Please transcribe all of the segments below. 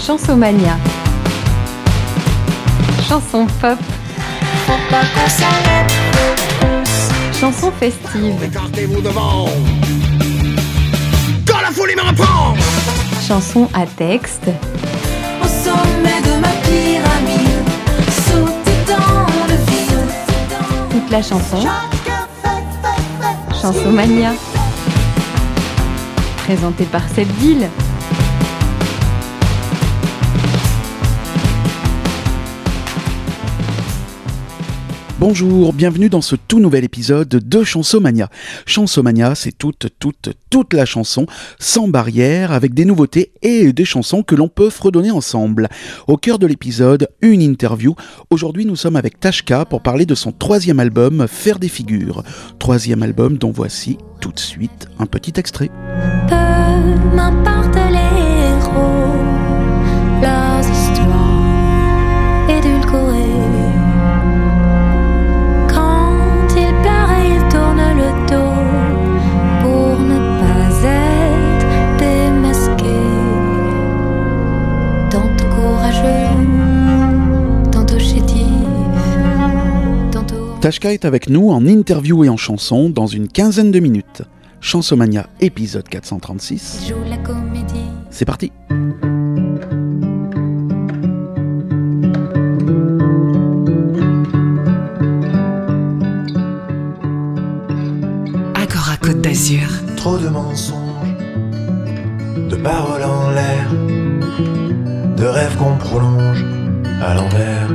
Chansomania. Chanson pop. Faut pas qu'on s'arrête. Chanson festive. Écartez-vous devant. Quand la folie me reprend. Chanson à texte. Au sommet de ma pyramide, sauter dans le vide. Toute la chanson. Chansomania. Présentée par Sebdil. Bonjour, bienvenue dans ce tout nouvel épisode de Chansomania. Chansomania, c'est toute la chanson, sans barrière, avec des nouveautés et des chansons que l'on peut fredonner ensemble. Au cœur de l'épisode, une interview. Aujourd'hui, nous sommes avec Tashka pour parler de son 3e album, Faire des figures. 3e album dont voici tout de suite un petit extrait. Peu m'importe les héros, leurs histoires édulcorées. Tashka est avec nous en interview et en chanson dans une quinzaine de minutes. Chansomania épisode 436. Joue la comédie. C'est parti. Agora Côte d'Azur. Trop de mensonges, de paroles en l'air, de rêves qu'on prolonge à l'envers.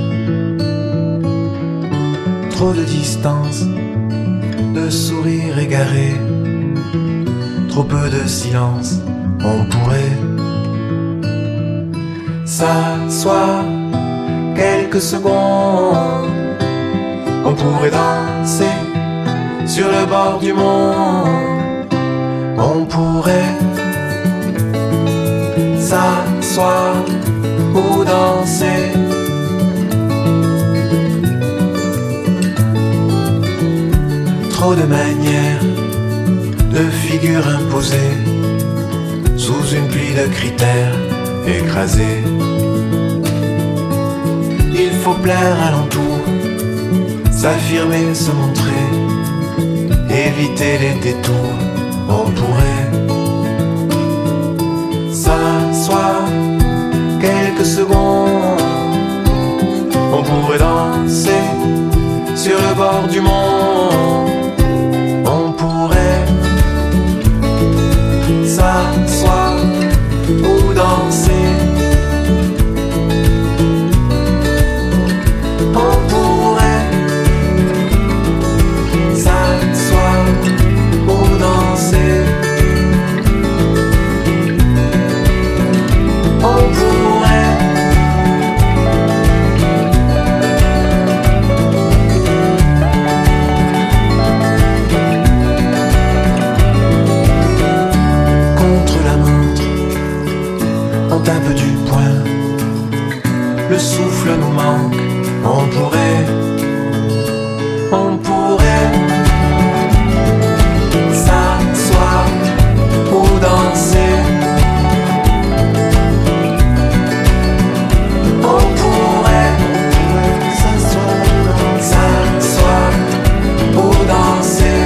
Trop de distance, de sourires égarés, trop peu de silence, on pourrait s'asseoir quelques secondes, on pourrait danser sur le bord du monde, on pourrait s'asseoir ou danser. Trop de manières, de figures imposées, sous une pluie de critères écrasés. Il faut plaire à l'entour, s'affirmer, se montrer, éviter les détours. On pourrait s'asseoir quelques secondes, on pourrait danser sur le bord du monde. On pourrait s'asseoir ou danser. On pourrait s'asseoir ou danser. On pourrait tape du poing, le souffle nous manque, on pourrait s'asseoir ou danser. On pourrait s'asseoir ou danser.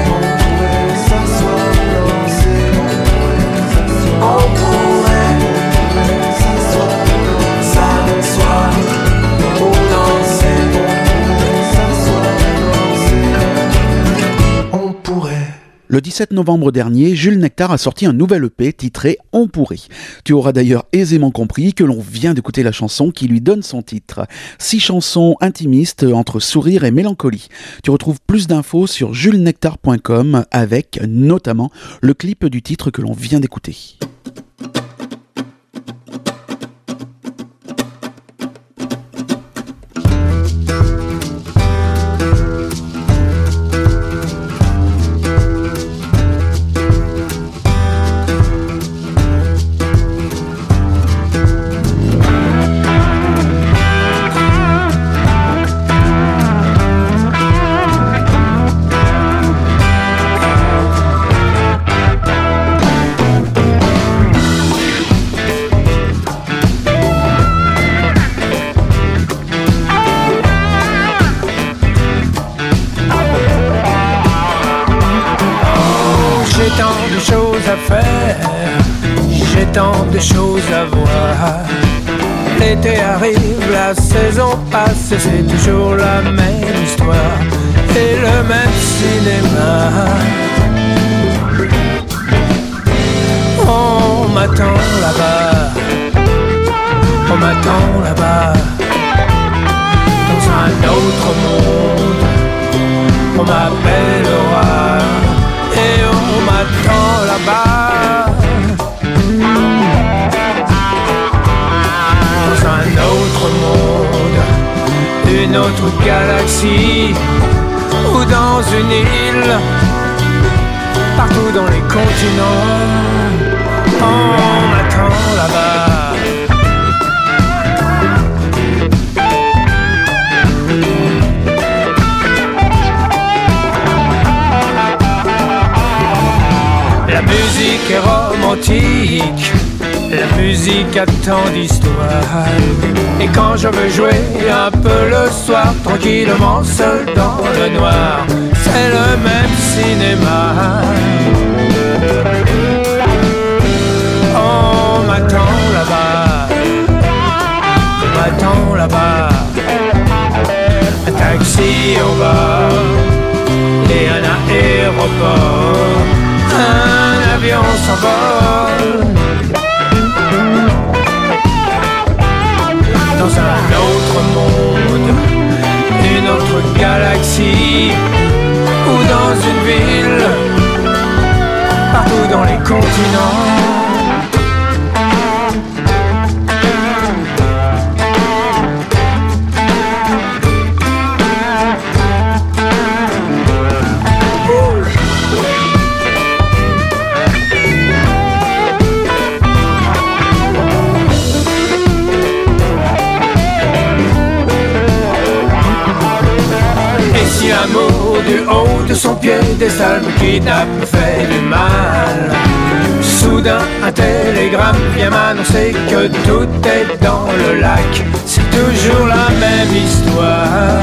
On pourrait Le 17 novembre dernier, Jules Nectar a sorti un nouvel EP titré « On pourrait ». Tu auras d'ailleurs aisément compris que l'on vient d'écouter la chanson qui lui donne son titre. 6 chansons intimistes entre sourire et mélancolie. Tu retrouves plus d'infos sur julesnectar.com avec notamment le clip du titre que l'on vient d'écouter. faire. J'ai tant de choses à voir. L'été arrive, la saison passe, c'est toujours la même histoire et le même cinéma. On m'attend là-bas, on m'attend là-bas, dans un autre monde, on m'appellera et on m'attend là-bas, dans un autre monde, une autre galaxie ou dans une île, partout dans les continents. On m'attend là-bas. La musique est romantique, la musique a tant d'histoire. Et quand je veux jouer un peu le soir, tranquillement seul dans le noir, c'est le même cinéma. On m'attend là-bas, on m'attend là-bas. Un taxi en bas et un aéroport, un avion s'envole dans un autre monde, une autre galaxie ou dans une ville, partout dans les continents. L'amour du haut de son piédestal me kidnappe, me fait du mal. Soudain un télégramme vient m'annoncer que tout est dans le lac. C'est toujours la même histoire.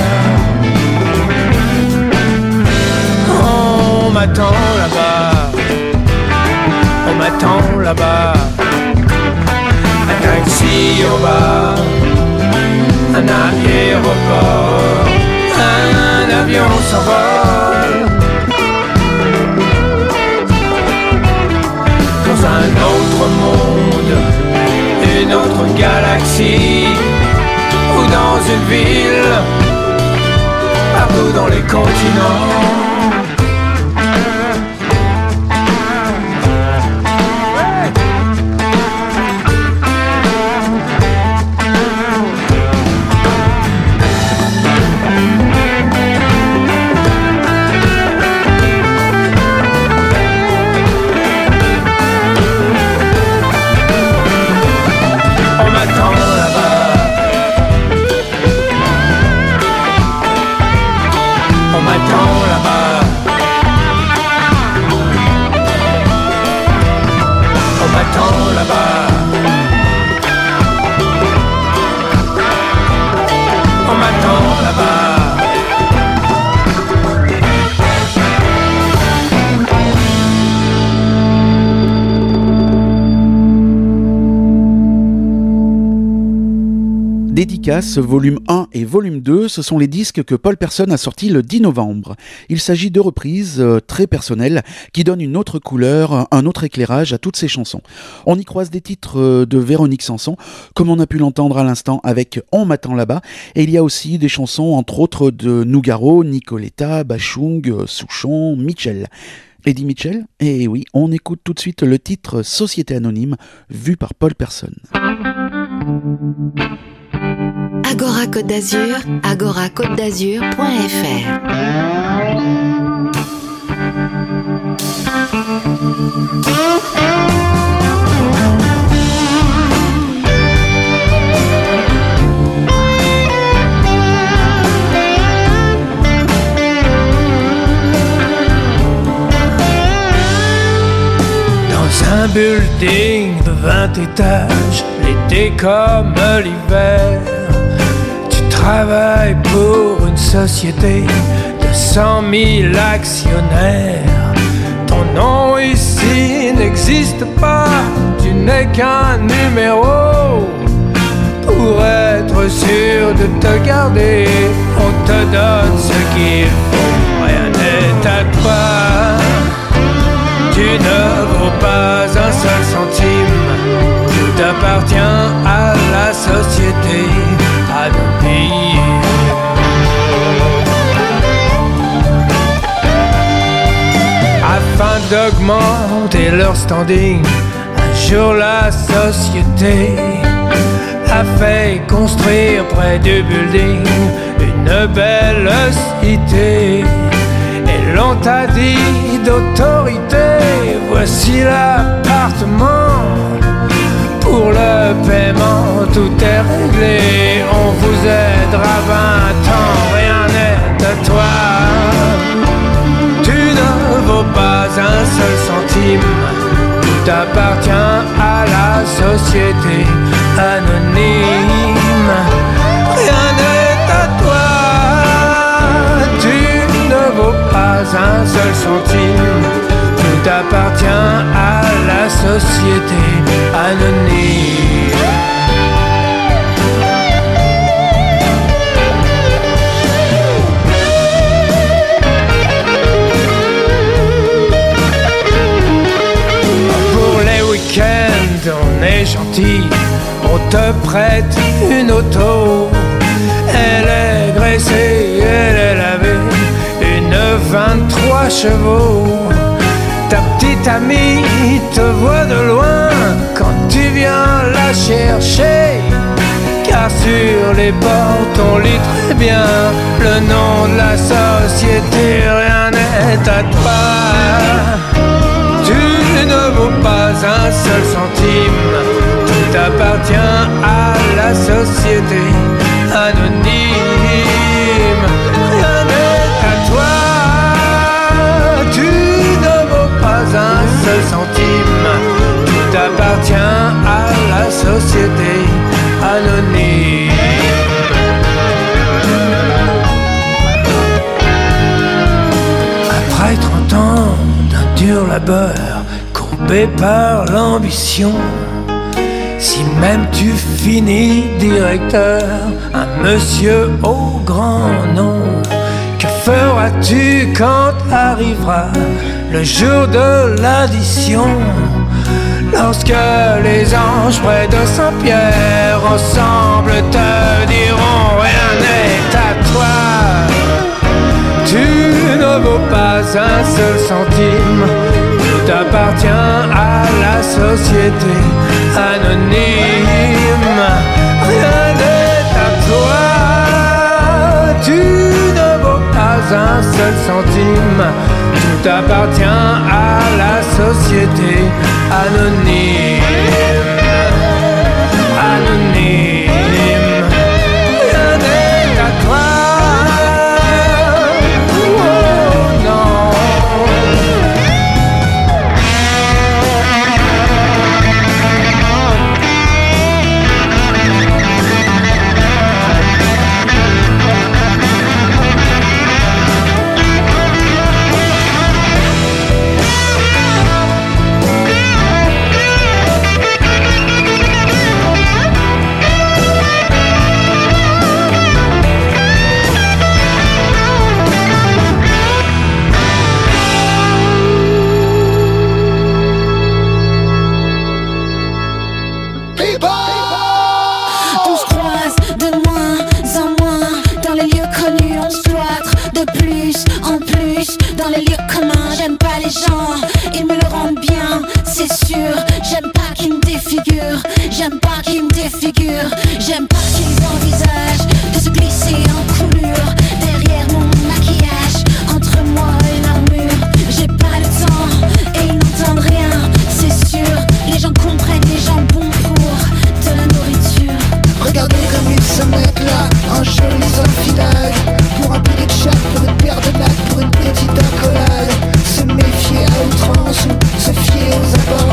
On m'attend là-bas, on m'attend là-bas. Un taxi en bas, un aéroport, un avion s'envole dans un autre monde, une autre galaxie ou dans une ville, partout dans les continents. Dédicace, volume 1 et volume 2, ce sont les disques que Paul Persson a sortis le 10 novembre. Il s'agit de reprises très personnelles qui donnent une autre couleur, un autre éclairage à toutes ses chansons. On y croise des titres de Véronique Sanson, comme on a pu l'entendre à l'instant avec On m'attend là-bas, et il y a aussi des chansons entre autres de Nougaro, Nicoletta, Bachung, Souchon, Mitchell. Eddie Mitchell? Et oui, on écoute tout de suite le titre Société Anonyme, vu par Paul Persson. Agora Côte d'Azur, agoracôtedazur.fr. Dans un building de 20 étages, l'été comme l'hiver, tu travailles pour une société de 100 000 actionnaires. Ton Ton nom ici n'existe pas, tu n'es qu'un numéro. Pour être sûr de te garder, on te donne ce qu'il faut, rien n'est à toi. Tu ne vaux pas un seul centime, tout t'appartient à la société anonyme. Afin d'augmenter leur standing, un jour la société a fait construire près du building une belle cité. Et l'on t'a dit d'autorité, voici l'appartement. Pour le paiement, tout est réglé, on vous aidera 20 ans, rien n'est à toi. Tu ne vaux pas un seul centime, tout appartient à la société anonyme. Rien n'est à toi, tu ne vaux pas un seul centime, tout appartient à la société anonyme. On est gentil, on te prête une auto. Elle est graissée, elle est lavée, une 23 chevaux. Ta petite amie te voit de loin quand tu viens la chercher, car sur les portes on lit très bien le nom de la société. Rien n'est à toi, tu ne vaux pas un seul centime, tout appartient à la société anonyme. Rien n'est à toi, tu ne vaux pas un seul centime, tout appartient à la société anonyme. Après 30 ans d'un dur labeur, courbé par l'ambition, si même tu finis directeur, un monsieur au grand nom, que feras-tu quand arrivera le jour de l'addition? Lorsque les anges près de Saint-Pierre ensemble te diront rien n'est à toi, tu ne vaux pas un seul centime, tout appartient à la société anonyme. Rien n'est à toi, tu ne vaux pas un seul centime, tout appartient à la société anonyme. Anonyme. Rien n'est à toi.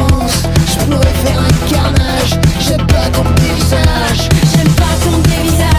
J'aime pas qu'on me dévisage.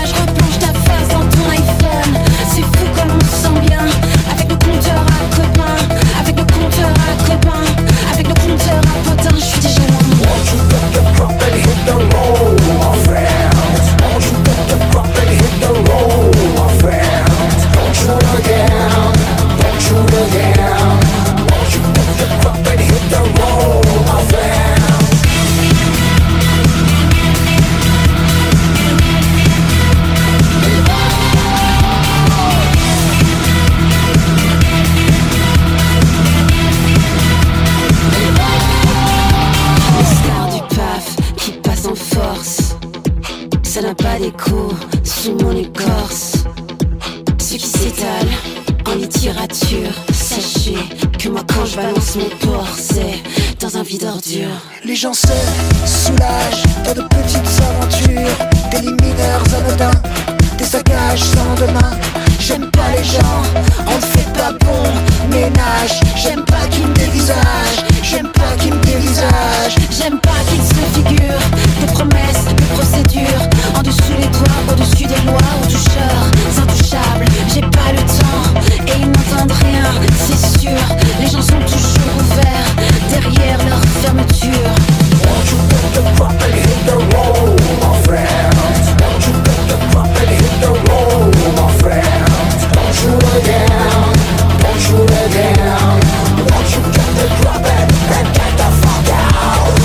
ça n'a pas d'écho sous mon écorce. Ce qui s'étale en littérature, sachez que moi quand je balance mon corps, c'est dans un vide ordure. Les gens se soulagent dans de petites aventures, des lits mineurs anodins, des saccages sans lendemain. J'aime pas les gens, on ne fait pas bon ménage. J'aime pas qu'ils me dévisagent, j'aime pas qu'ils me dévisagent. J'aime pas qu'ils se figurent des promesses, des procédures en dessous les doigts, au-dessus des lois, aux toucheurs intouchables. J'ai pas le temps et ils n'entendent rien, c'est sûr. Les gens sont toujours ouverts derrière leur fermeture. Won't you get the drop and hit the road, my friend? Won't you get the drop and hit the road, my friend? Don't shoot again, don't shoot again. Won't you get the drop and get the fuck out?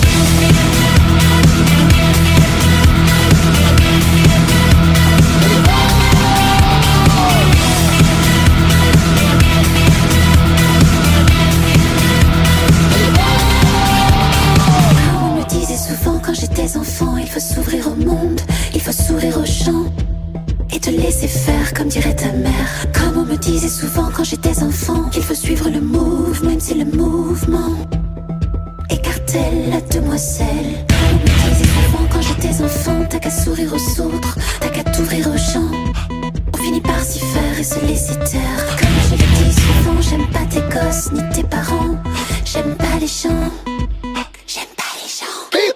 On me disait souvent quand j'étais enfant, il faut s'ouvrir au monde, il faut sourire aux gens et te laisser faire comme dirait ta mère. Comme on me disait souvent quand j'étais enfant, qu'il faut suivre le move, même si le mouvement écartèle la demoiselle. Comme on me disait souvent quand j'étais enfant, t'as qu'à sourire aux autres, t'as qu'à t'ouvrir aux gens. On finit par s'y faire et se laisser taire. Comme je le dis souvent, j'aime pas tes gosses ni tes parents, j'aime pas les gens, j'aime pas les gens.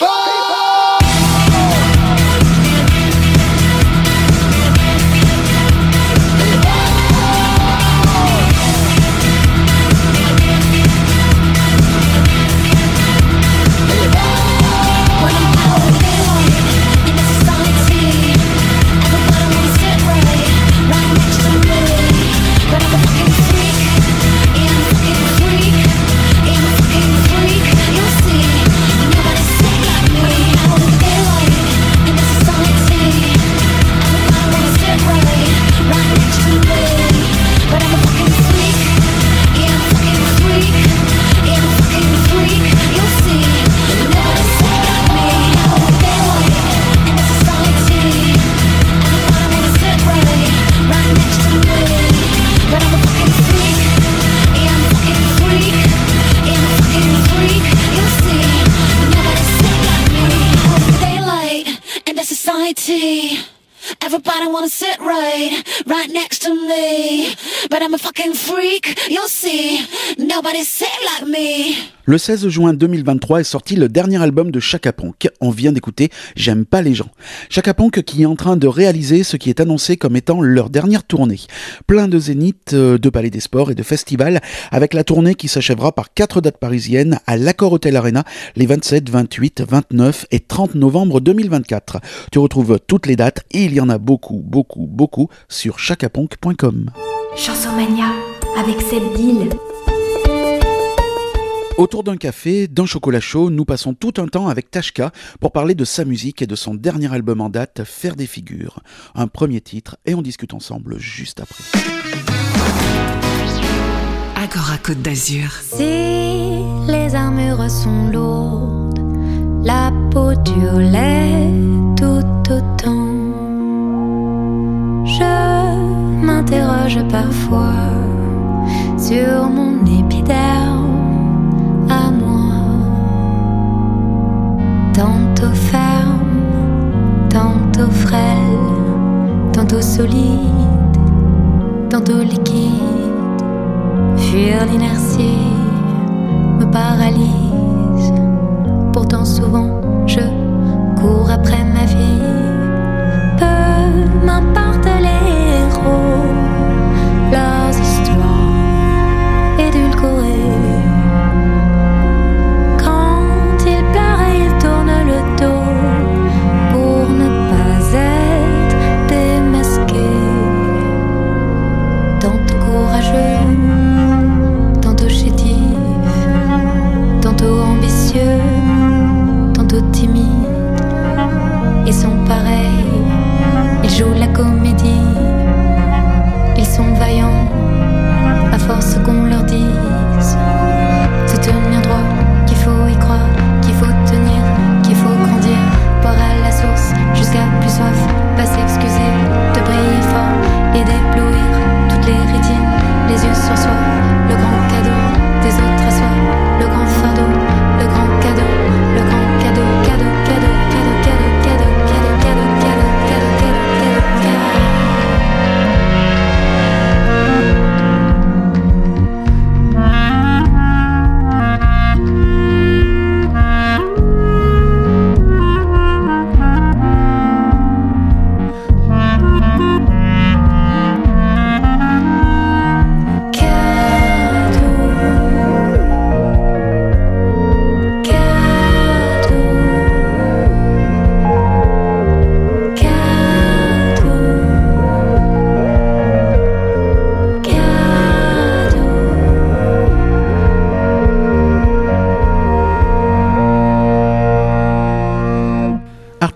Everybody wanna sit right next to me, but I'm a fucking freak, you'll see, nobody sit like me. Le 16 juin 2023 est sorti le dernier album de Chaka Ponk. On vient d'écouter J'aime pas les gens. Chaka Ponk qui est en train de réaliser ce qui est annoncé comme étant leur dernière tournée. Plein de zéniths, de palais des sports et de festivals, avec la tournée qui s'achèvera par 4 dates parisiennes à l'Accor Hotel Arena les 27, 28, 29 et 30 novembre 2024. Tu retrouves toutes les dates et il y en a beaucoup sur chakaponk.com. Chansomania avec Seb Deal. Autour d'un café, d'un chocolat chaud, nous passons tout un temps avec Tashka pour parler de sa musique et de son dernier album en date, Faire des figures. Un premier titre et on discute ensemble juste après. Agora Côte d'Azur. Si les armures sont lourdes, la peau dure l'est tout autant. Je m'interroge parfois sur mon épiderme à moi, tantôt ferme, tantôt frêle, tantôt solide, tantôt liquide. Fuir l'inertie me paralyse, pourtant souvent je cours après ma vie. Peu m'importe les héros, leurs histoires édulcorées. Tantôt ambitieux,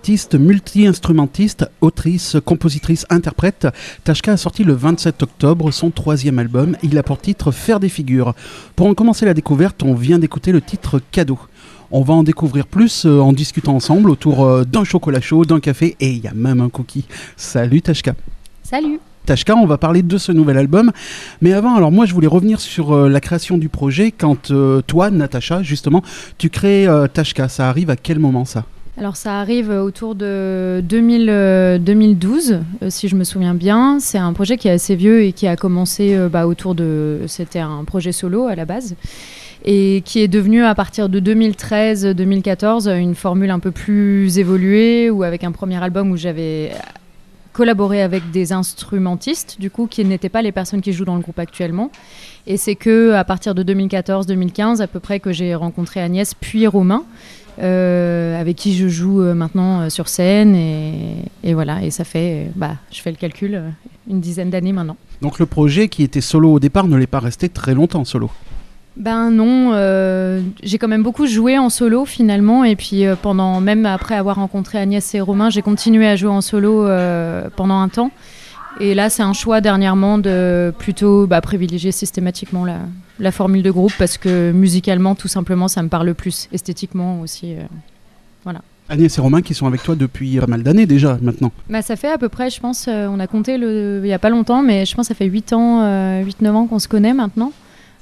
artiste, multi-instrumentiste, autrice, compositrice, interprète. Tashka a sorti le 27 octobre son 3e album. Il a pour titre Faire des figures. Pour en commencer la découverte, on vient d'écouter le titre Cadeau. On va en découvrir plus en discutant ensemble autour d'un chocolat chaud, d'un café et il y a même un cookie. Salut Tashka. Salut. Tashka, on va parler de ce nouvel album. Mais avant, alors moi je voulais revenir sur la création du projet. Quand toi, Natacha, justement, tu crées Tashka, ça arrive à quel moment ça ? Alors ça arrive autour de 2012, si je me souviens bien. C'est un projet qui est assez vieux et qui a commencé autour de... C'était un projet solo à la base. Et qui est devenu à partir de 2013-2014 une formule un peu plus évoluée, ou avec un premier album où j'avais collaboré avec des instrumentistes, du coup, qui n'étaient pas les personnes qui jouent dans le groupe actuellement. Et c'est qu'à partir de 2014-2015, à peu près, que j'ai rencontré Agnès, puis Romain, avec qui je joue maintenant sur scène. Et voilà, et ça fait, je fais le calcul, une dizaine d'années maintenant. Donc le projet qui était solo au départ ne l'est pas resté très longtemps solo ? Ben non, j'ai quand même beaucoup joué en solo finalement, et puis même après avoir rencontré Agnès et Romain, j'ai continué à jouer en solo pendant un temps. Et là, c'est un choix dernièrement de plutôt privilégier systématiquement la formule de groupe, parce que musicalement, tout simplement, ça me parle plus, esthétiquement aussi. Voilà. Agnès et Romain qui sont avec toi depuis pas mal d'années déjà maintenant. Ça fait à peu près, je pense, on a compté il n'y a pas longtemps, mais je pense que ça fait 8-9 ans qu'on se connaît maintenant.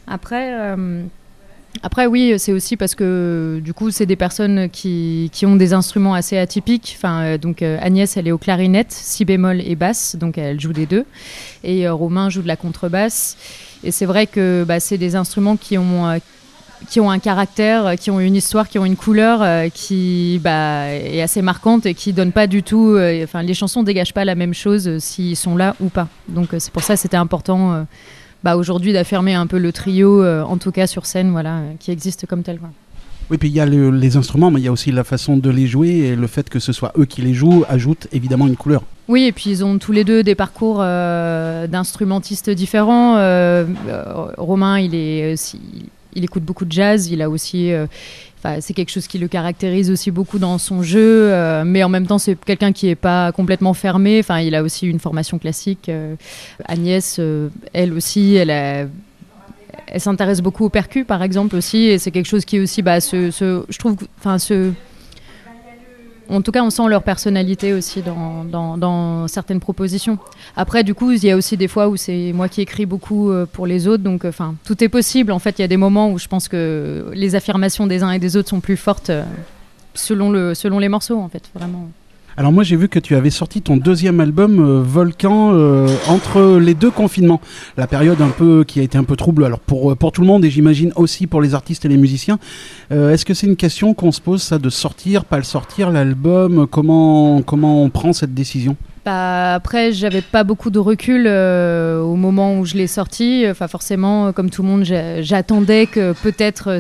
Après, oui, c'est aussi parce que du coup, c'est des personnes qui ont des instruments assez atypiques. Donc Agnès, elle est au clarinette, si bémol et basse, donc elle joue des deux. Et Romain joue de la contrebasse. Et c'est vrai que c'est des instruments qui ont un caractère, qui ont une histoire, qui ont une couleur qui est assez marquante et qui donne pas du tout... les chansons dégagent pas la même chose s'ils sont là ou pas. Donc c'est pour ça que c'était important... aujourd'hui d'affirmer un peu le trio, en tout cas sur scène, qui existe comme tel. Quoi. Oui, puis il y a les instruments, mais il y a aussi la façon de les jouer, et le fait que ce soit eux qui les jouent ajoute évidemment une couleur. Oui, et puis ils ont tous les deux des parcours d'instrumentistes différents. Romain, il écoute beaucoup de jazz, il a aussi... c'est quelque chose qui le caractérise aussi beaucoup dans son jeu, mais en même temps, c'est quelqu'un qui n'est pas complètement fermé. Il a aussi une formation classique. Agnès, elle aussi, elle s'intéresse beaucoup au percu, par exemple, aussi, et c'est quelque chose qui est aussi, je trouve, en tout cas, on sent leur personnalité aussi dans certaines propositions. Après, du coup, il y a aussi des fois où c'est moi qui écris beaucoup pour les autres. Donc, tout est possible. En fait, il y a des moments où je pense que les affirmations des uns et des autres sont plus fortes selon les morceaux, en fait, vraiment. Alors moi j'ai vu que tu avais sorti ton 2e album Volcan entre les 2 confinements, la période un peu qui a été un peu trouble alors pour tout le monde, et j'imagine aussi pour les artistes et les musiciens. Est-ce que c'est une question qu'on se pose, ça, de sortir, pas le sortir, l'album, comment on prend cette décision ? Après, j'avais pas beaucoup de recul au moment où je l'ai sorti. Forcément, comme tout le monde, j'attendais que peut-être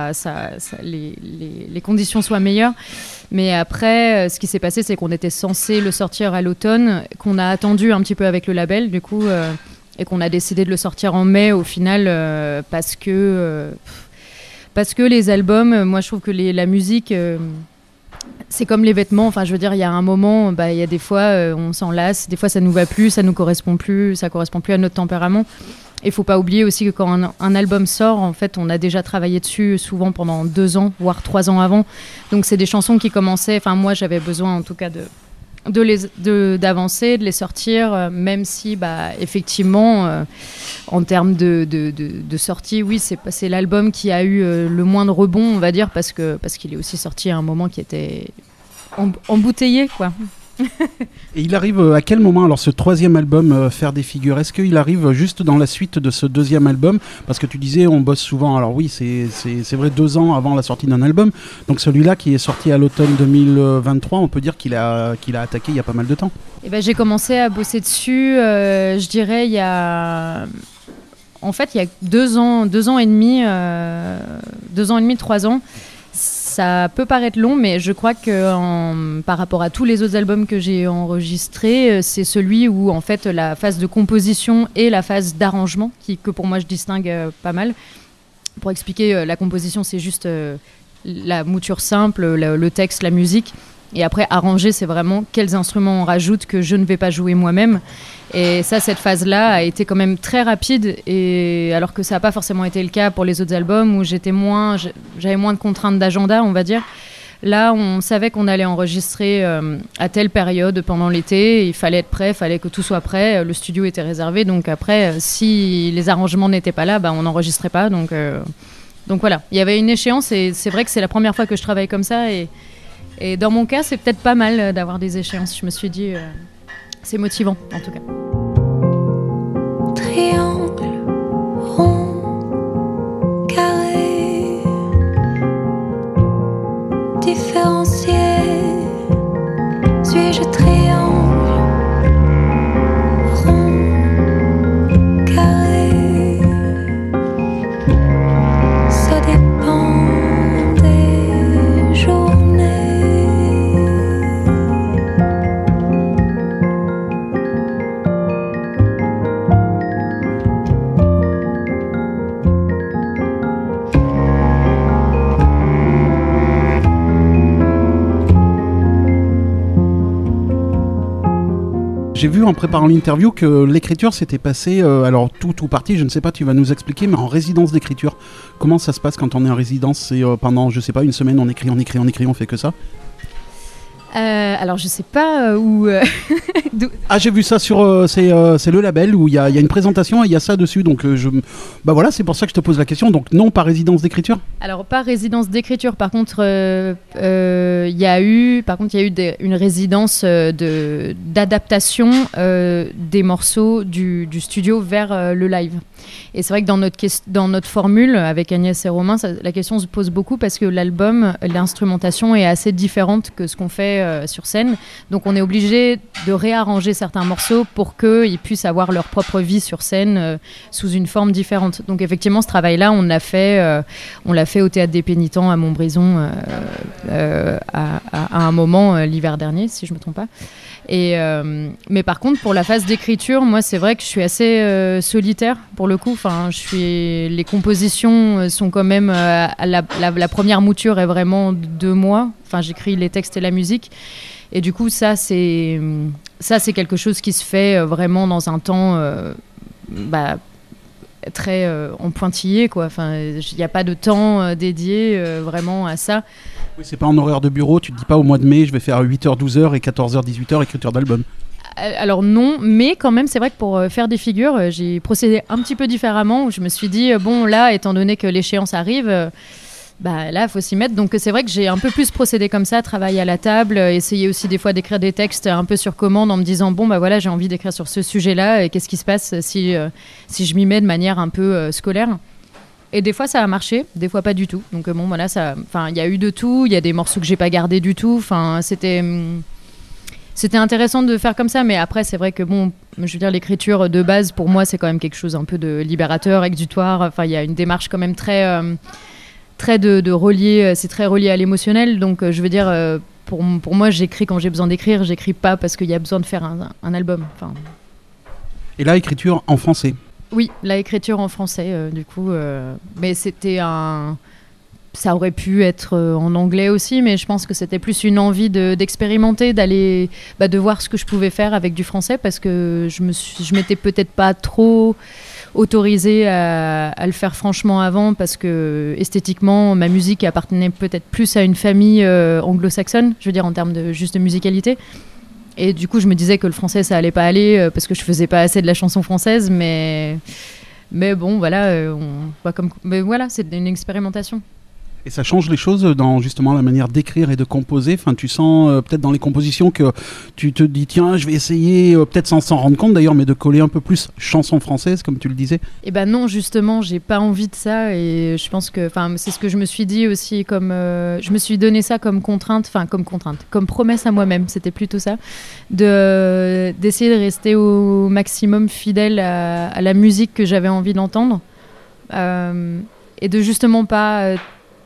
les conditions soient meilleures. Mais après, ce qui s'est passé, c'est qu'on était censé le sortir à l'automne, qu'on a attendu un petit peu avec le label, du coup, et qu'on a décidé de le sortir en mai au final, parce que les albums, moi je trouve que la musique... c'est comme les vêtements, il y a un moment, il y a des fois on s'en lasse, des fois ça nous va plus, ça nous correspond plus, ça correspond plus à notre tempérament. Et faut pas oublier aussi que quand un album sort, en fait, on a déjà travaillé dessus souvent pendant 2 ans, voire 3 ans avant. Donc c'est des chansons qui commençaient, moi j'avais besoin en tout cas d'avancer, de les sortir, même si effectivement en termes de sortie, oui, c'est l'album qui a eu le moins de rebond, on va dire, parce qu'il est aussi sorti à un moment qui était embouteillé, quoi. Et il arrive à quel moment, alors, ce 3e album, Faire des figures ? Est-ce qu'il arrive juste dans la suite de ce 2e album ? Parce que tu disais, on bosse souvent, alors oui, c'est vrai, 2 ans avant la sortie d'un album. Donc celui-là qui est sorti à l'automne 2023, on peut dire qu'il a attaqué il y a pas mal de temps. J'ai commencé à bosser dessus, je dirais, il y a 2 ans et demi, 3 ans. Ça peut paraître long, mais je crois que par rapport à tous les autres albums que j'ai enregistrés, c'est celui où en fait la phase de composition et la phase d'arrangement, que pour moi je distingue pas mal. Pour expliquer, la composition c'est juste la mouture simple, le texte, la musique. Et après, arranger, c'est vraiment quels instruments on rajoute que je ne vais pas jouer moi-même. Et ça, cette phase-là a été quand même très rapide, et alors que ça n'a pas forcément été le cas pour les autres albums où j'avais moins de contraintes d'agenda, on va dire. Là, on savait qu'on allait enregistrer à telle période pendant l'été. Il fallait être prêt, il fallait que tout soit prêt. Le studio était réservé, donc après, si les arrangements n'étaient pas là, on n'enregistrait pas. Donc voilà, il y avait une échéance, et c'est vrai que c'est la première fois que je travaille comme ça. Et dans mon cas, c'est peut-être pas mal d'avoir des échéances. Je me suis dit, c'est motivant en tout cas. Triangle, rond, carré, différencié. Suis-je triangle, rond, carré? Ça dépend des journées. J'ai vu en préparant l'interview que l'écriture s'était passée, alors tout parti, je ne sais pas, tu vas nous expliquer, mais en résidence d'écriture. Comment ça se passe quand on est en résidence? C'est pendant, je sais pas, une semaine, on écrit, on fait que ça? Alors je sais pas où... Ah, j'ai vu ça sur c'est le label où il y a une présentation et il y a ça dessus, donc bah voilà, c'est pour ça que je te pose la question. Donc non, pas résidence d'écriture? Alors pas résidence d'écriture, par contre il y a eu une résidence d'adaptation des morceaux du studio vers le live. Et c'est vrai que dans notre formule avec Agnès et Romain, la question se pose beaucoup parce que l'album, l'instrumentation est assez différente que ce qu'on fait sur scène. Donc on est obligé de réarranger certains morceaux pour qu'ils puissent avoir leur propre vie sur scène sous une forme différente. Donc effectivement, ce travail-là, on l'a fait au Théâtre des Pénitents à Montbrison à un moment l'hiver dernier, si je ne me trompe pas. Mais par contre, pour la phase d'écriture, moi, c'est vrai que je suis assez solitaire pour le coup. Enfin, les compositions sont quand même la première mouture est vraiment de moi. Enfin, j'écris les textes et la musique, et du coup, ça c'est quelque chose qui se fait vraiment dans un temps très en pointillé, quoi. Enfin, il n'y a pas de temps dédié vraiment à ça. Oui, c'est pas en horaire de bureau, tu te dis pas au mois de mai je vais faire 8h, 12h et 14h, 18h écriture d'album. Alors non, mais quand même c'est vrai que pour faire des figures, j'ai procédé un petit peu différemment, où je me suis dit, bon là, étant donné que l'échéance arrive, là il faut s'y mettre. Donc c'est vrai que j'ai un peu plus procédé comme ça, travailler à la table, essayer aussi des fois d'écrire des textes un peu sur commande en me disant, bon voilà, j'ai envie d'écrire sur ce sujet-là, et qu'est-ce qui se passe si je m'y mets de manière un peu scolaire. Et des fois ça a marché, des fois pas du tout. Donc bon voilà, il y a eu de tout, il y a des morceaux que j'ai pas gardés du tout. Enfin, c'était intéressant de faire comme ça, mais après c'est vrai que bon, je veux dire, l'écriture de base pour moi c'est quand même quelque chose un peu de libérateur, exutoire. Enfin, il y a une démarche quand même très de relier, c'est très relié à l'émotionnel. Donc je veux dire, pour moi j'écris quand j'ai besoin d'écrire, j'écris pas parce qu'il y a besoin de faire un album. Enfin. Et là, écriture en français? Oui, la écriture en français, du coup. Mais ça aurait pu être en anglais aussi, mais je pense que c'était plus une envie d'expérimenter, d'aller, de voir ce que je pouvais faire avec du français, parce que je m'étais peut-être pas trop autorisée à le faire franchement avant, parce que esthétiquement, ma musique appartenait peut-être plus à une famille anglo-saxonne, je veux dire en termes de juste de musicalité. Et du coup, je me disais que le français, ça allait pas aller parce que je faisais pas assez de la chanson française, mais bon, voilà, mais voilà, c'est une expérimentation. Et ça change les choses dans justement la manière d'écrire et de composer. Enfin, tu sens peut-être dans les compositions que tu te dis, tiens, je vais essayer, peut-être sans s'en rendre compte d'ailleurs, mais de coller un peu plus chanson française, comme tu le disais. Eh ben non, justement, j'ai pas envie de ça, et je pense que, c'est ce que je me suis dit aussi, comme je me suis donné ça comme comme promesse à moi-même. C'était plutôt ça, d'essayer de rester au maximum fidèle à la musique que j'avais envie d'entendre, et de justement pas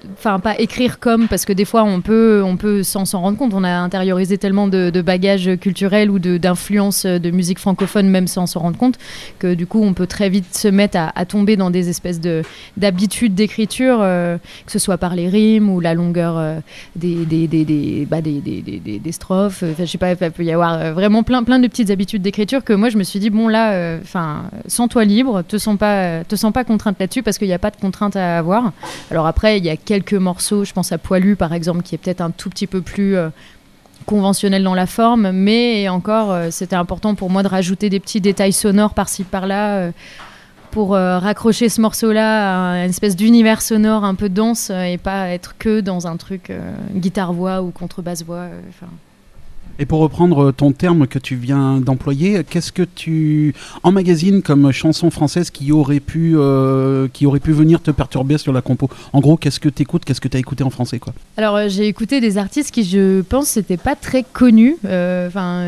enfin pas écrire comme, parce que des fois on peut sans s'en rendre compte, on a intériorisé tellement de bagages culturels ou d'influences de musique francophone même sans s'en rendre compte, que du coup on peut très vite se mettre à tomber dans des espèces d'habitudes d'écriture, que ce soit par les rimes ou la longueur des strophes. Je sais pas, il peut y avoir vraiment plein de petites habitudes d'écriture que moi je me suis dit bon là, sens-toi libre, te sens pas contrainte là-dessus, parce qu'il n'y a pas de contrainte à avoir. Alors après il y a quelques morceaux, je pense à Poilu par exemple, qui est peut-être un tout petit peu plus conventionnel dans la forme, mais encore c'était important pour moi de rajouter des petits détails sonores par-ci par-là, pour raccrocher ce morceau-là à une espèce d'univers sonore un peu dense, et pas être que dans un truc guitare-voix ou contrebasse-voix. Et pour reprendre ton terme que tu viens d'employer, qu'est-ce que tu emmagasines comme chanson française qui aurait pu venir te perturber sur la compo? En gros, qu'est-ce que tu écoutes, qu'est-ce que tu as écouté en français, quoi? Alors, j'ai écouté des artistes qui, je pense, n'étaient pas très connus. Vraiment,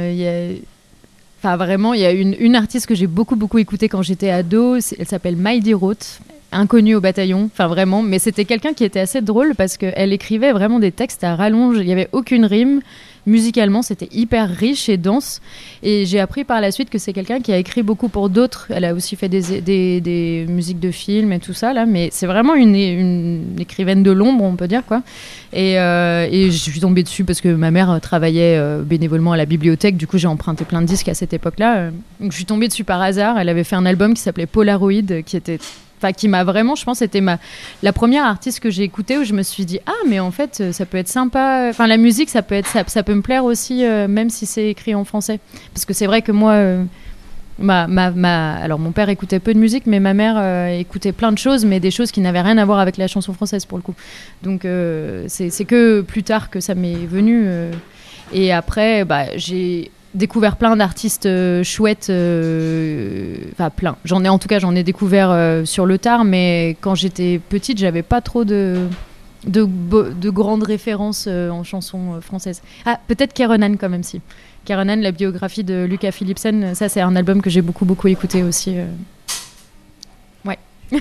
il y a une artiste que j'ai beaucoup écoutée quand j'étais ado. Elle s'appelle Maïdi Roth, inconnue au bataillon. Enfin, vraiment. Mais c'était quelqu'un qui était assez drôle parce qu'elle écrivait vraiment des textes à rallonge. Il n'y avait aucune rime. Musicalement, c'était hyper riche et dense. Et j'ai appris par la suite que c'est quelqu'un qui a écrit beaucoup pour d'autres. Elle a aussi fait des musiques de films et tout ça, là. Mais c'est vraiment une écrivaine de l'ombre, on peut dire, quoi. Et je suis tombée dessus parce que ma mère travaillait bénévolement à la bibliothèque. Du coup, j'ai emprunté plein de disques à cette époque-là. Donc, je suis tombée dessus par hasard. Elle avait fait un album qui s'appelait Polaroid, qui m'a vraiment, je pense, c'était la première artiste que j'ai écoutée où je me suis dit mais en fait ça peut être sympa, enfin la musique ça peut me plaire aussi, même si c'est écrit en français, parce que c'est vrai que moi alors mon père écoutait peu de musique, mais ma mère écoutait plein de choses, mais des choses qui n'avaient rien à voir avec la chanson française pour le coup. Donc c'est que plus tard que ça m'est venu, et après j'ai découvert plein d'artistes chouettes, plein. J'en ai découvert sur le tard, mais quand j'étais petite, j'avais pas trop de grandes références en chansons françaises. Peut-être Kerenan quand même, si. Kerenan, la biographie de Lucas Philipsen, ça c'est un album que j'ai beaucoup écouté aussi. Ouais.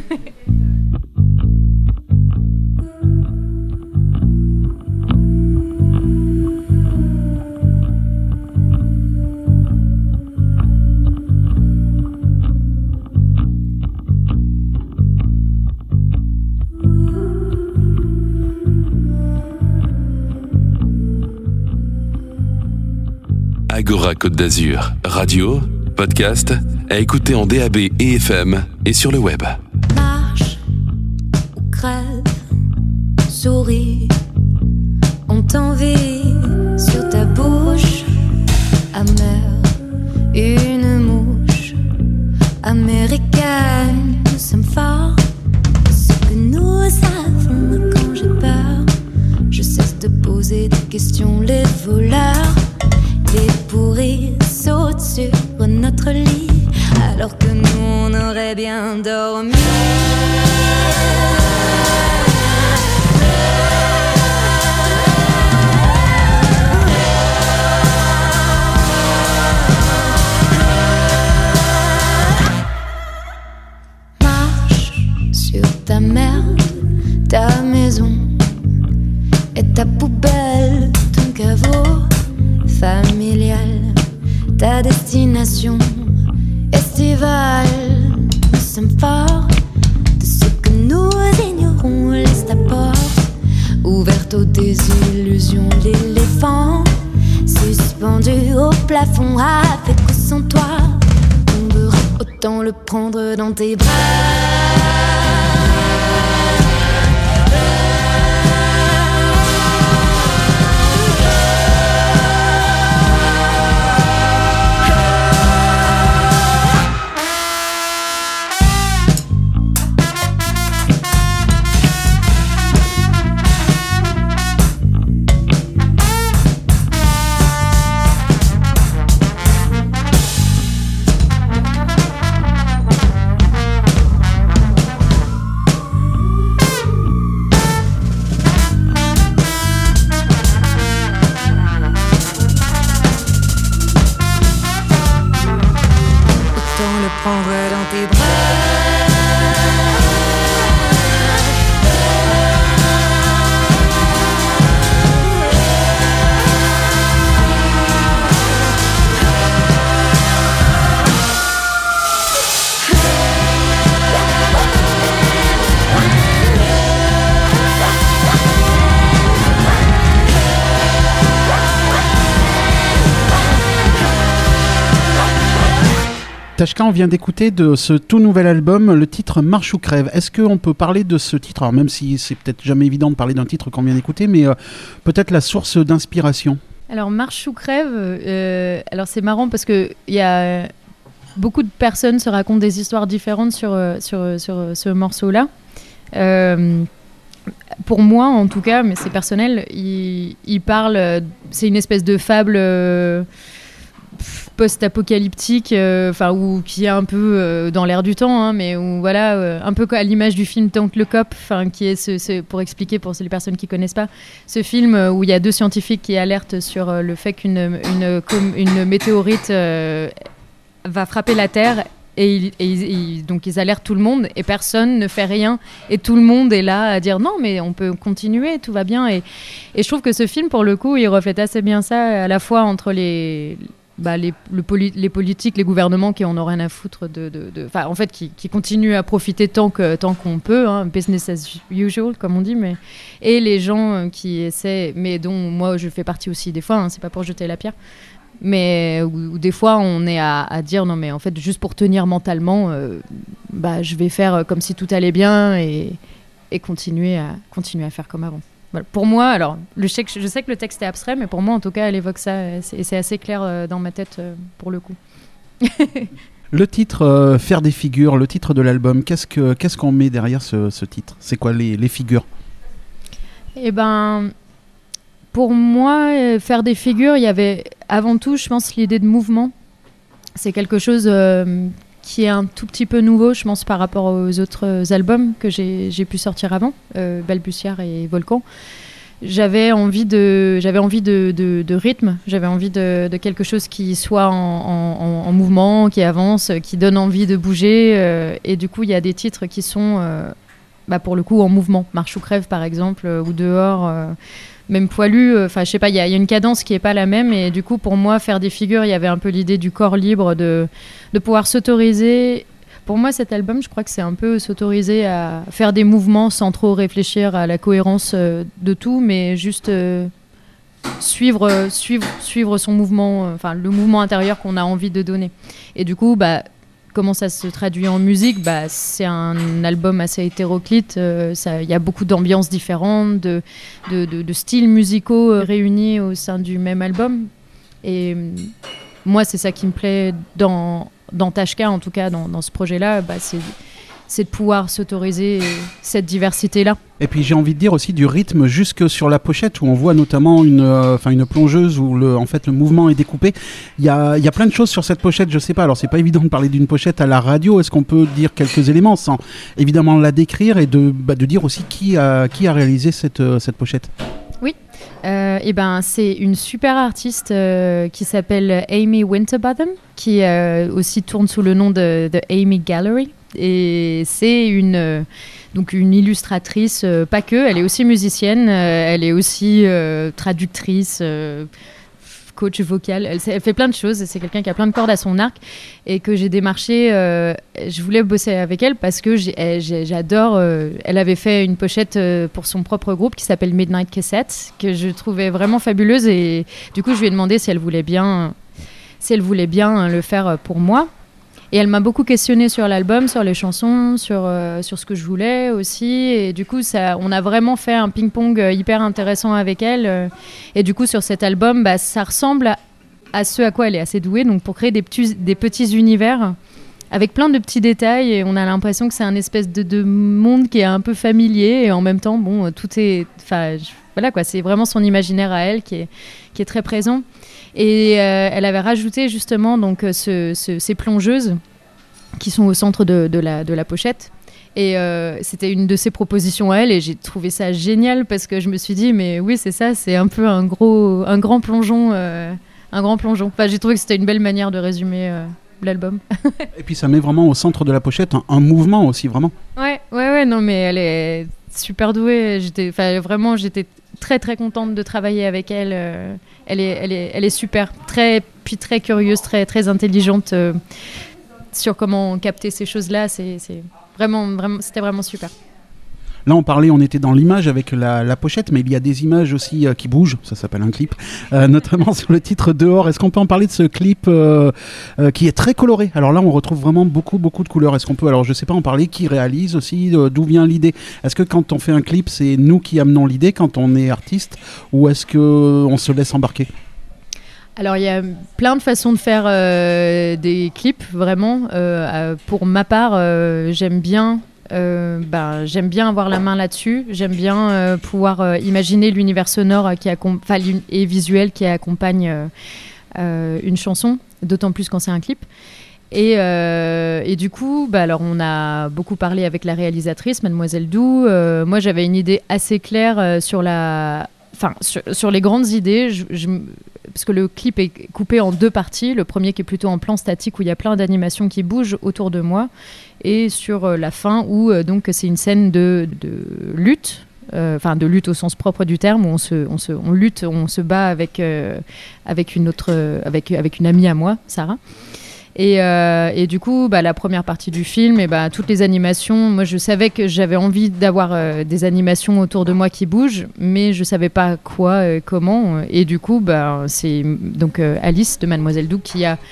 Agora Côte d'Azur, radio, podcast, à écouter en DAB et FM et sur le web. Marche ou crève, souris, on t'envie sur ta bouche amère, une mouche américaine. Nous sommes forts, ce que nous avons. Quand j'ai peur, je cesse de poser des questions. Les voleurs, les pourris sautent sur notre lit, alors que nous on aurait bien dormi. Marche sur ta merde, ta maison et ta poubelle, ton caveau familial, ta destination estivale. Nous sommes forts de ce que nous ignorons. Laisse ta porte ouverte aux désillusions. L'éléphant suspendu au plafond, avec ou sans toi, tombera, autant le prendre dans tes bras. Tashka, on vient d'écouter de ce tout nouvel album le titre Marche ou crève. Est-ce qu'on peut parler de ce titre, alors même si c'est peut-être jamais évident de parler d'un titre qu'on vient d'écouter, mais peut-être la source d'inspiration? Alors Marche ou crève, alors c'est marrant parce que il y a beaucoup de personnes se racontent des histoires différentes sur ce morceau-là. Pour moi, en tout cas, mais c'est personnel, il parle, c'est une espèce de fable post-apocalyptique, ou qui est un peu dans l'air du temps, hein, mais où voilà, un peu à l'image du film Don't Look Up, qui est pour expliquer pour les personnes qui connaissent pas, ce film où il y a deux scientifiques qui alertent sur le fait qu'une météorite va frapper la Terre. Et donc ils alertent tout le monde et personne ne fait rien et tout le monde est là à dire non mais on peut continuer, tout va bien et je trouve que ce film pour le coup il reflète assez bien ça à la fois entre les politiques, les gouvernements qui en ont rien à foutre en fait qui continuent à profiter tant qu'on peut, hein, business as usual comme on dit, mais et les gens qui essaient, mais dont moi je fais partie aussi des fois, hein, c'est pas pour jeter la pierre. Mais où des fois on est à dire non mais en fait juste pour tenir mentalement je vais faire comme si tout allait bien et continuer à faire comme avant. Voilà. Pour moi, alors je sais que le texte est abstrait, mais pour moi en tout cas elle évoque ça et c'est assez clair dans ma tête pour le coup. Le titre Faire des figures, le titre de l'album, qu'est-ce qu'on met derrière ce titre? C'est quoi les figures? Eh ben pour moi, faire des figures, il y avait avant tout, je pense, l'idée de mouvement. C'est quelque chose qui est un tout petit peu nouveau, je pense, par rapport aux autres albums que j'ai pu sortir avant, Balbutiaire et Volcan. J'avais envie de rythme, j'avais envie de quelque chose qui soit en mouvement, qui avance, qui donne envie de bouger. Et du coup, il y a des titres qui sont, pour le coup, en mouvement. Marche ou crève, par exemple, ou Dehors... même Poilu, je sais pas, il y a une cadence qui est pas la même et du coup pour moi faire des figures, il y avait un peu l'idée du corps libre, de pouvoir s'autoriser. Pour moi cet album, je crois que c'est un peu s'autoriser à faire des mouvements sans trop réfléchir à la cohérence de tout, mais juste suivre son mouvement, le mouvement intérieur qu'on a envie de donner. Et du coup, comment ça se traduit en musique? C'est un album assez hétéroclite. Il y a beaucoup d'ambiances différentes, de styles musicaux réunis au sein du même album. Et moi, c'est ça qui me plaît dans Tashka, en tout cas dans ce projet-là. C'est de pouvoir s'autoriser cette diversité-là. Et puis j'ai envie de dire aussi du rythme jusque sur la pochette où on voit notamment une plongeuse où le mouvement est découpé. Il y a plein de choses sur cette pochette, je sais pas. Alors c'est pas évident de parler d'une pochette à la radio. Est-ce qu'on peut dire quelques éléments sans évidemment la décrire et de dire aussi qui a réalisé cette pochette? Oui. C'est une super artiste qui s'appelle Amy Winterbottom qui aussi tourne sous le nom de Amy Gallery. Et c'est une illustratrice, pas que, elle est aussi musicienne, elle est aussi traductrice, coach vocal, elle fait plein de choses, c'est quelqu'un qui a plein de cordes à son arc et que j'ai démarché, je voulais bosser avec elle parce que j'adore, elle avait fait une pochette pour son propre groupe qui s'appelle Midnight Cassette, que je trouvais vraiment fabuleuse et du coup je lui ai demandé si elle voulait bien le faire pour moi. Et elle m'a beaucoup questionnée sur l'album, sur les chansons, sur ce que je voulais aussi. Et du coup, on a vraiment fait un ping-pong hyper intéressant avec elle. Et du coup, sur cet album, ça ressemble à ce à quoi elle est assez douée. Donc, pour créer des petits univers avec plein de petits détails. Et on a l'impression que c'est un espèce de monde qui est un peu familier. Et en même temps, tout est... Voilà quoi, c'est vraiment son imaginaire à elle qui est très présent. Et elle avait rajouté justement donc ces plongeuses qui sont au centre de la pochette. Et c'était une de ses propositions à elle et j'ai trouvé ça génial parce que je me suis dit mais oui c'est ça, c'est un peu un grand plongeon. J'ai trouvé que c'était une belle manière de résumer l'album. Et puis ça met vraiment au centre de la pochette un mouvement aussi vraiment. Ouais, non mais elle est super douée. J'étais très très contente de travailler avec elle. Elle est super, très curieuse, très très intelligente sur comment capter ces choses-là. C'était vraiment super. Là, on était dans l'image avec la pochette, mais il y a des images aussi qui bougent, ça s'appelle un clip, notamment sur le titre Dehors. Est-ce qu'on peut en parler de ce clip qui est très coloré? Alors là, on retrouve vraiment beaucoup de couleurs. Est-ce qu'on peut, alors je sais pas, en parler, qui réalise aussi, d'où vient l'idée? Est-ce que quand on fait un clip, c'est nous qui amenons l'idée quand on est artiste, ou est-ce qu'on se laisse embarquer? Alors il y a plein de façons de faire des clips, vraiment. Pour ma part, j'aime bien avoir la main là-dessus. J'aime bien pouvoir imaginer l'univers sonore et visuel qui accompagne une chanson, d'autant plus quand c'est un clip. Et du coup, alors on a beaucoup parlé avec la réalisatrice, Mademoiselle Dou. Moi, j'avais une idée assez claire sur les grandes idées. Parce que le clip est coupé en 2 parties. Le premier qui est plutôt en plan statique où il y a plein d'animations qui bougent autour de moi, et sur la fin où donc c'est une scène de lutte. De lutte au sens propre du terme, où on lutte, on se bat avec une amie à moi, Sarah. Et du coup, la première partie du film, toutes les animations, moi je savais que j'avais envie d'avoir des animations autour de moi qui bougent, mais je savais pas quoi, comment. Et du coup, c'est donc Alice de Mademoiselle Dou qui a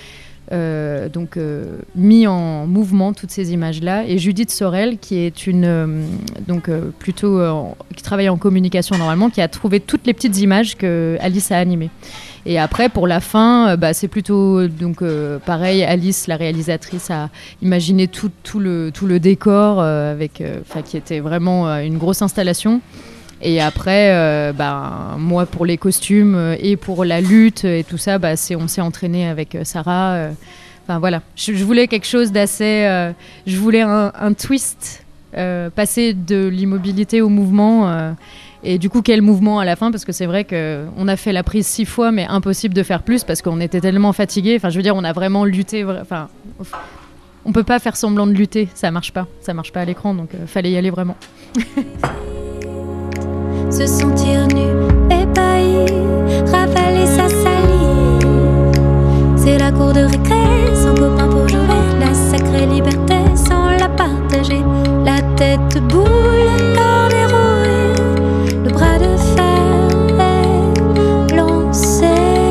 mis en mouvement toutes ces images-là, et Judith Sorel qui est une qui travaille en communication normalement, qui a trouvé toutes les petites images que Alice a animées. Et après, pour la fin, c'est plutôt pareil. Alice, la réalisatrice, a imaginé tout le décor qui était vraiment une grosse installation. Et après, moi, pour les costumes et pour la lutte et tout ça, on s'est entraîné avec Sarah. Voilà, je voulais quelque chose d'assez... je voulais un twist, passer de l'immobilité au mouvement. Et du coup, quel mouvement à la fin? Parce que c'est vrai qu'on a fait la prise 6 fois, mais impossible de faire plus parce qu'on était tellement fatigués. Enfin, je veux dire, on a vraiment lutté. On peut pas faire semblant de lutter, ça marche pas à l'écran, donc fallait y aller vraiment. Se sentir nu, ébahi, ravaler sa salive. C'est la cour de récré, sans copain pour jouer, la sacrée liberté sans la partager. La tête boule, le corps déroué, le bras de fer est lancé.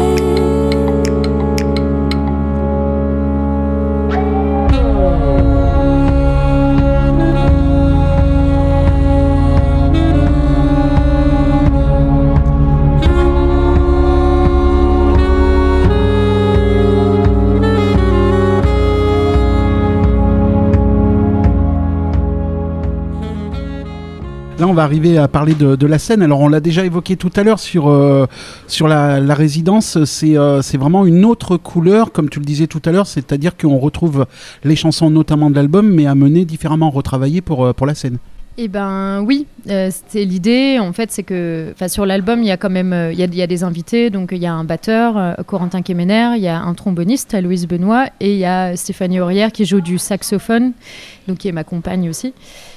Là, on va arriver à parler de la scène. Alors, on l'a déjà évoqué tout à l'heure sur la résidence. C'est vraiment une autre couleur, comme tu le disais tout à l'heure. C'est-à-dire qu'on retrouve les chansons notamment de l'album, mais amenées différemment, retravaillées pour la scène. Eh ben oui, c'était l'idée. En fait, c'est que sur l'album, il y a quand même il y a des invités. Donc il y a un batteur, Corentin Kemener, il y a un tromboniste, Aloïse Benoît, et il y a Stéphanie Aurière qui joue du saxophone, donc qui est ma compagne aussi.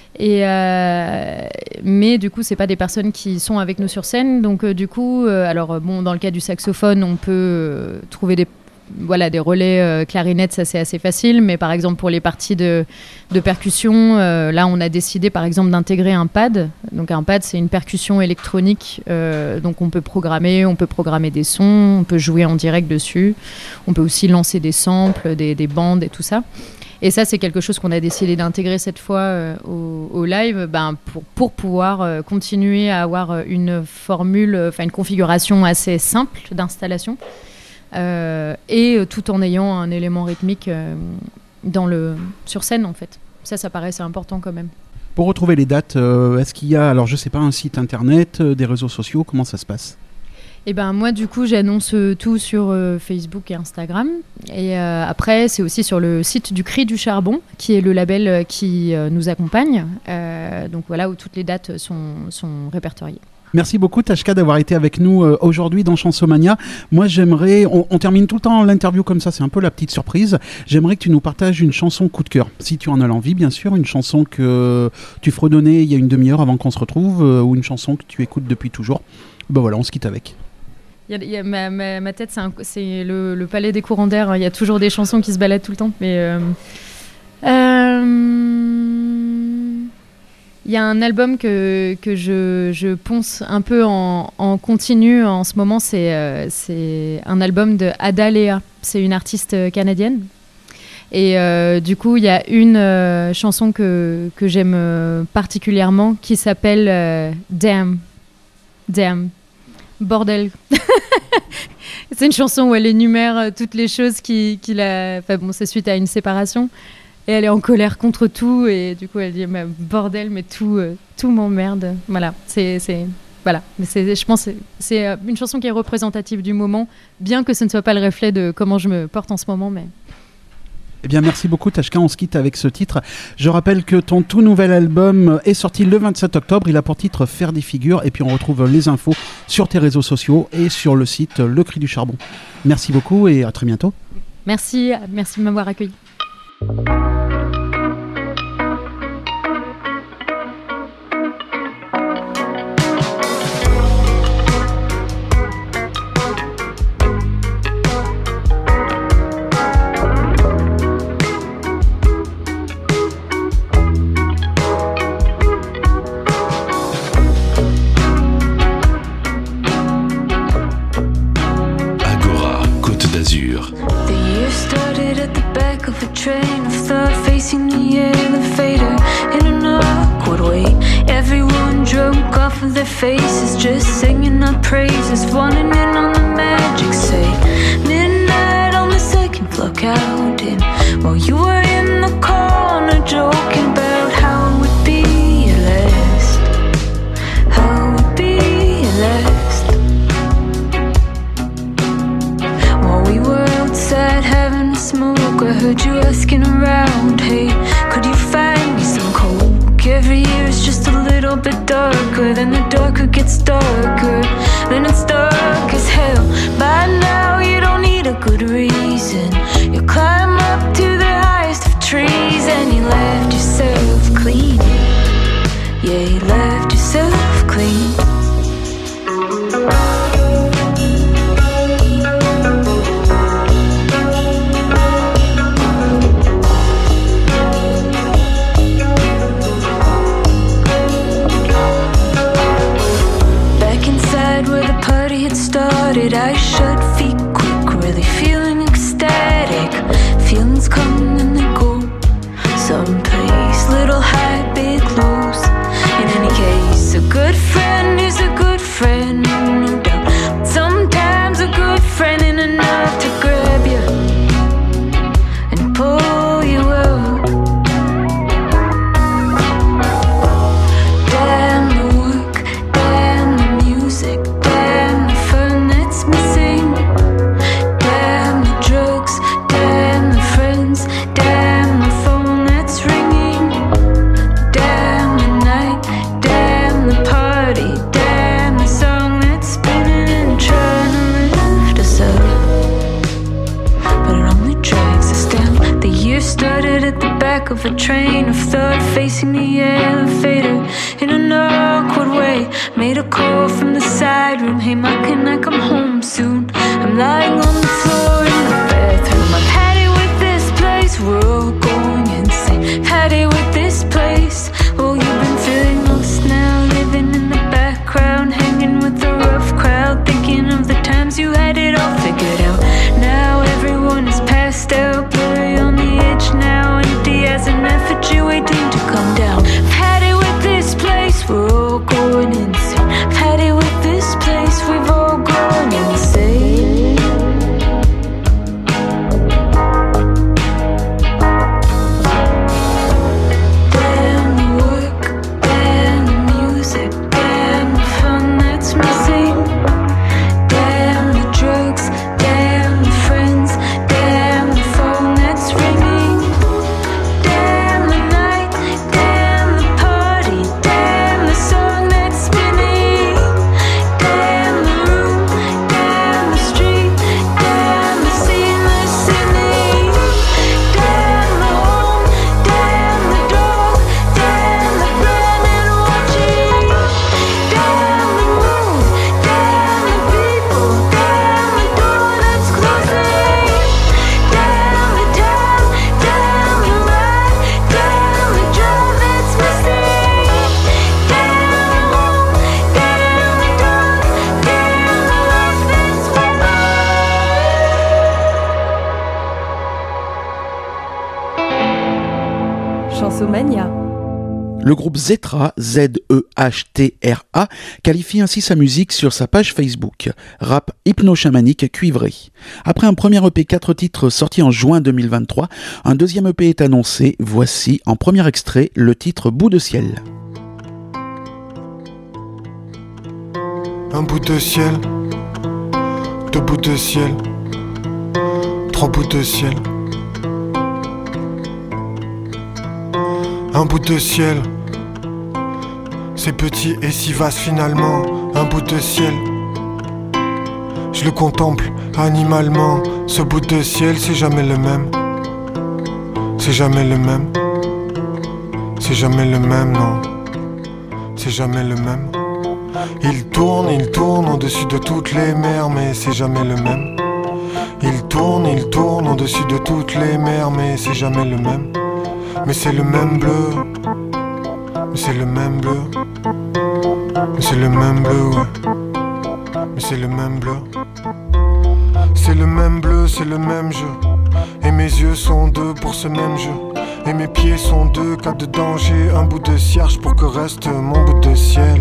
Mais du coup, c'est pas des personnes qui sont avec nous sur scène. Donc du coup, dans le cas du saxophone, on peut trouver des relais clarinettes, ça c'est assez facile. Mais par exemple, pour les parties de percussion, là, on a décidé par exemple d'intégrer un pad. Donc un pad, c'est une percussion électronique. Donc on peut programmer des sons, on peut jouer en direct dessus. On peut aussi lancer des samples, des bandes et tout ça. Et ça, c'est quelque chose qu'on a décidé d'intégrer cette fois au live, pour pouvoir continuer à avoir une formule, une configuration assez simple d'installation, et tout en ayant un élément rythmique sur scène, en fait. Ça paraissait important quand même. Pour retrouver les dates, est-ce qu'il y a, alors je sais pas, un site internet, des réseaux sociaux, comment ça se passe ? Et moi du coup j'annonce tout sur Facebook et Instagram, et après c'est aussi sur le site du Cri du Charbon qui est le label qui nous accompagne, donc voilà, où toutes les dates sont répertoriées. Merci beaucoup Tashka d'avoir été avec nous aujourd'hui dans Chansomania. Moi j'aimerais, on termine tout le temps l'interview comme ça, c'est un peu la petite surprise. J'aimerais que tu nous partages une chanson coup de cœur, si tu en as l'envie bien sûr, une chanson que tu fredonnais il y a une demi-heure avant qu'on se retrouve, ou une chanson que tu écoutes depuis toujours. Voilà, on se quitte avec. Ma tête, c'est le palais des courants d'air. Il y a toujours des chansons qui se baladent tout le temps. Mais Il y a un album que je ponce un peu en continu en ce moment, c'est un album de Ada Lea. C'est une artiste canadienne. Et du coup, il y a une chanson que j'aime particulièrement qui s'appelle Damn. Damn. Bordel. C'est une chanson où elle énumère toutes les choses qu'il a... Enfin bon, c'est suite à une séparation. Et elle est en colère contre tout. Et du coup, elle dit mais bordel, mais tout m'emmerde. Voilà. Voilà. Mais je pense que c'est une chanson qui est représentative du moment, bien que ce ne soit pas le reflet de comment je me porte en ce moment. Mais... Eh bien, merci beaucoup, Tashka. On se quitte avec ce titre. Je rappelle que ton tout nouvel album est sorti le 27 octobre. Il a pour titre Faire des figures. Et puis, on retrouve les infos sur tes réseaux sociaux et sur le site Le Cri du Charbon. Merci beaucoup et à très bientôt. Merci de m'avoir accueilli. Train of thought facing the elevator in an awkward way. Everyone drunk off of their faces, just singing our praises, wanting in on the magic. Say midnight on the second floor counting, while you were in the corner joking about how it would be your last, how it would be your last. While we were outside having a smoke, I heard you asking around, hey, could you find me some coke? Every year it's just a little bit darker, then the darker gets darker, then it's dark as hell. By now you don't need a good reason, you climb up to the highest of trees and you left yourself clean. Yeah, you left yourself clean. I shut feet quick, really feeling ecstatic. Feelings come and they go. Someplace, little high, big lows. In any case, a good friend is a good friend, no doubt. Sometimes a good friend ain't enough to grab you and pull you out. Damn the work, damn the music, damn the fun that's missing. Damn the drugs, damn the friends, damn the phone that's ringing. Damn the night, damn the party, damn the song that's spinning and trying to lift us up, but it only drags us down. The year started at the back of a train of thought, facing the elevator in an awkward way. Made a call from the side room, hey ma, can I come home soon? I'm lying on the floor in the bathroom. I've had it with this place, we're all going insane. Had it with this place. Oh, you've been feeling lost now, living in the background, hanging with the rough crowd, thinking of the times you had it all figured out. Now everyone is passed out, blurry on the edge now, empty as an effort, you're waiting to come down. I've had it with this place, we're all going insane. I've had it with this place, we've all gone insane. Le groupe Zetra, Z-E-H-T-R-A, qualifie ainsi sa musique sur sa page Facebook, rap hypno-chamanique cuivré. Après un premier EP 4 titres sorti en juin 2023, un deuxième EP est annoncé. Voici en premier extrait le titre Bout de ciel. Un bout de ciel, deux bouts de ciel, trois bouts de ciel. Un bout de ciel, c'est petit et si vaste finalement. Un bout de ciel, je le contemple animalement. Ce bout de ciel, c'est jamais le même. C'est jamais le même. C'est jamais le même, non. C'est jamais le même. Il tourne au-dessus de toutes les mers, mais c'est jamais le même. Il tourne au-dessus de toutes les mers, mais c'est jamais le même. Mais c'est le même bleu. Mais c'est le même bleu. Mais c'est le même bleu, ouais. Mais c'est le même bleu. C'est le même bleu, c'est le même jeu. Et mes yeux sont deux pour ce même jeu. Et mes pieds sont deux, cas de danger. Un bout de cierge pour que reste mon bout de ciel.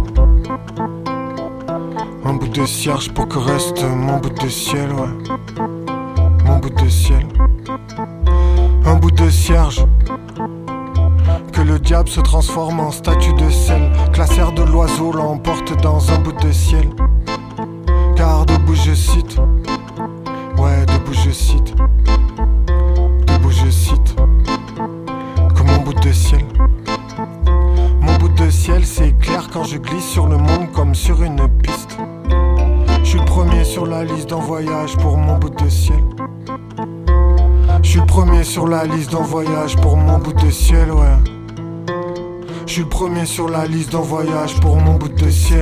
Un bout de cierge pour que reste mon bout de ciel, ouais. Mon bout de ciel. Un bout de cierge. Que le diable se transforme en statue de sel. Que la serre de l'oiseau l'emporte dans un bout de ciel. Car debout je cite. Ouais, debout je cite. Debout je cite. Que mon bout de ciel. Mon bout de ciel c'est clair quand je glisse sur le monde comme sur une piste. Je suis le premier sur la liste d'un voyage pour mon bout de ciel. Je suis le premier sur la liste d'un voyage pour mon bout de ciel, ouais. Je suis le premier sur la liste d'un voyage pour mon bout de ciel.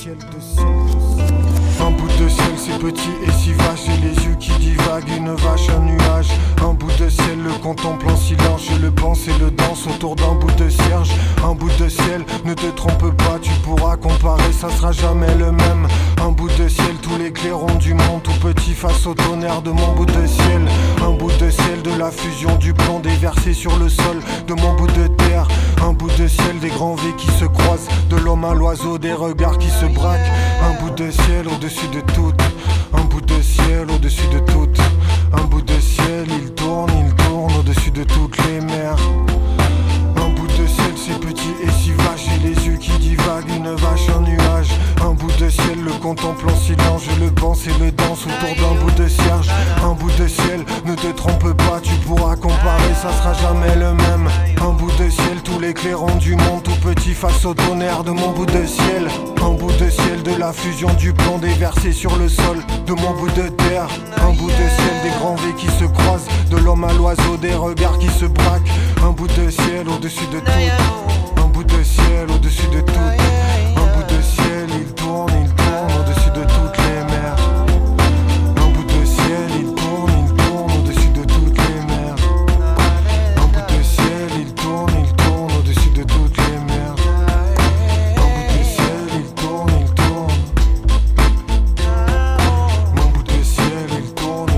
Un bout de ciel c'est petit et si vache. J'ai les yeux qui divaguent, une vache, un nuage. Un bout de ciel le contemple en silence. Je le pense et le danse autour d'un bout de cierge. Un bout de ciel, ne te trompe pas, tu pourras comparer, ça sera jamais le même. Un bout de ciel, tous les clairons du monde, tout petit face au tonnerre de mon bout de ciel. Un bout de ciel de la fusion du plomb déversé sur le sol de mon bout de terre. Un bout de ciel des grands V qui se croisent, de l'homme à l'oiseau, des regards qui se braquent. Un bout de ciel au-dessus de tout. Un bout de ciel au-dessus de tout. Un bout de ciel, il tourne au-dessus de toutes les mers. Un bout de ciel, c'est petit et si vache. J'ai les yeux qui divaguent, une vache, un nuage. Un bout de ciel, le contemple en silence. Je le pense et le danse autour d'un bout de cierge. Un bout de ciel, ne te trompe pas, tu pourras comparer, ça sera jamais le même. Un bout de ciel, tous les clairons du monde, tout petit face au tonnerre de mon bout de ciel. Un bout de ciel de la fusion du plomb déversé sur le sol de mon bout de terre. Un bout de ciel des grands V qui se croisent, de l'homme à l'oiseau, des regards qui se braquent. Un bout de ciel au-dessus de tout. Un bout de ciel au-dessus de tout. Un bout de ciel, il tourne au-dessus de toutes les mers. Un bout de ciel, il tourne au-dessus de toutes les mers. Un bout de ciel, il tourne au-dessus de toutes les mers. Un bout de ciel, il tourne. Mon bout de ciel, il tourne.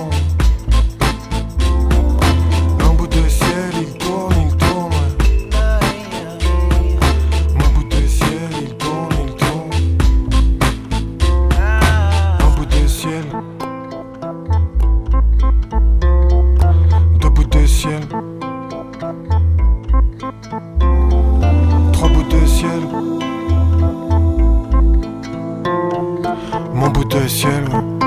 Un bout de ciel, il tourne. Mon bout de ciel, il tourne. Un bout de ciel. Deux bouts de ciel. Trois bouts de ciel. Mon bout de ciel.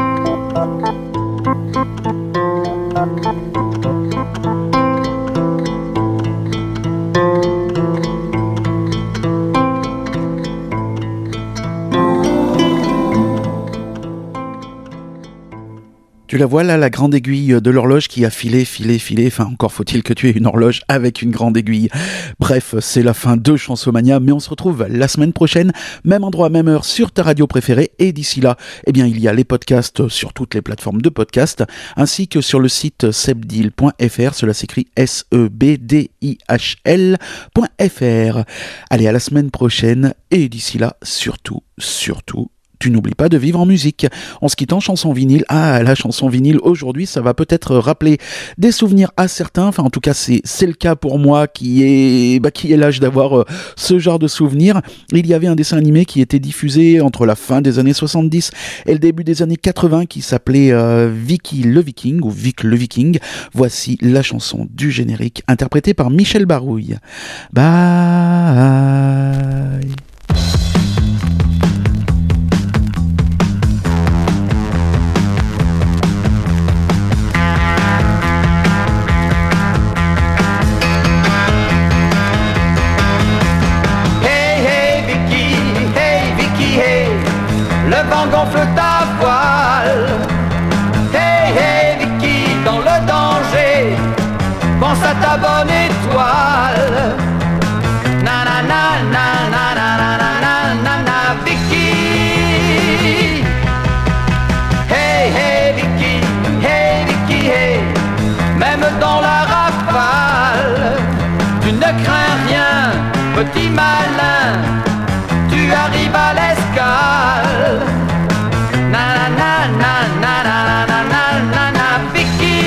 Tu la vois là, la grande aiguille de l'horloge qui a filé. Enfin, encore faut-il que tu aies une horloge avec une grande aiguille. Bref, c'est la fin de Chansomania, mais on se retrouve la semaine prochaine, même endroit, même heure, sur ta radio préférée. Et d'ici là, eh bien, il y a les podcasts sur toutes les plateformes de podcast, ainsi que sur le site sebdil.fr. Cela s'écrit SEBDIHL.fr. Allez, à la semaine prochaine. Et d'ici là, surtout, tu n'oublies pas de vivre en musique. En se quittant, chanson vinyle. Ah, la chanson vinyle aujourd'hui, ça va peut-être rappeler des souvenirs à certains. Enfin, en tout cas, c'est le cas pour moi qui est l'âge d'avoir ce genre de souvenirs. Il y avait un dessin animé qui était diffusé entre la fin des années 70 et le début des années 80 qui s'appelait Vicky le Viking ou Vic le Viking. Voici la chanson du générique interprétée par Michel Barouille. Bye. Le vent gonfle ta voile. Hey, hey, Vicky, dans le danger, pense à ta bonne étoile. Na na na na na na na na na na, Vicky. Hey, hey, Vicky, hey, même dans la rafale, tu ne crains rien, petit malin. Tu arrives à l'escale. Na na na na na na na na na na, Vicky.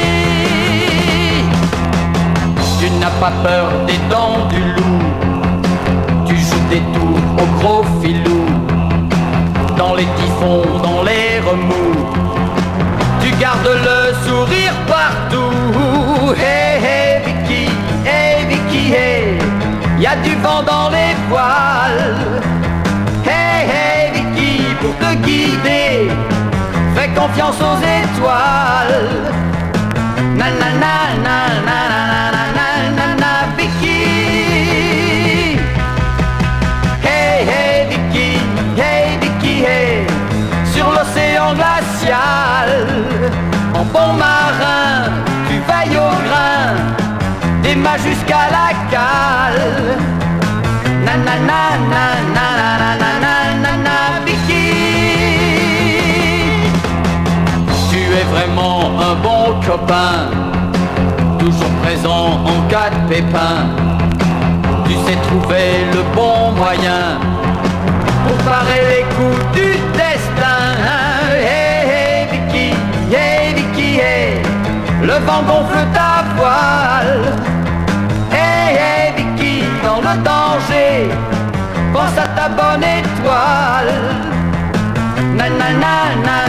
Tu n'as pas peur des dents du loup. Tu joues des tours au gros filou. Dans les typhons, dans les remous, tu gardes le sourire partout. Hey hey Vicky, hey, y a du vent dans les voiles. Hey hey Vicky, pour te guider, fais confiance aux étoiles. Na na na na na na na na na na, Vicky. Hey hey Vicky, hey, sur l'océan glacial, en bon marin, tu veilles au grain, des mâts jusqu'à la cale. Na na na na na na na na na na, Vicky. Tu es vraiment un bon copain, toujours présent en cas de pépin. Tu sais trouver le bon moyen pour parer les coups du destin. Hey hey Vicky, hey, le vent gonfle ta voile. Hey hey Vicky, dans le danger, pense à ta bonne étoile. Na na na na